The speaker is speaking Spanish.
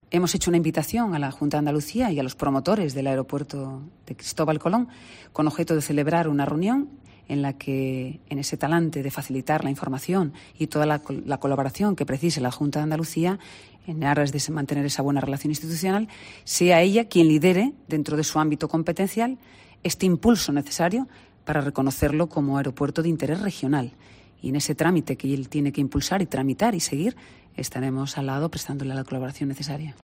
hemos hecho una invitación a la Junta de Andalucía y a los promotores del aeropuerto de Cristóbal Colón con objeto de celebrar una reunión en la que, en ese talante de facilitar la información y toda la colaboración que precise la Junta de Andalucía, en aras de mantener esa buena relación institucional, sea ella quien lidere, dentro de su ámbito competencial, este impulso necesario para reconocerlo como aeropuerto de interés regional. Y en ese trámite que él tiene que impulsar y tramitar y seguir, estaremos al lado prestándole la colaboración necesaria.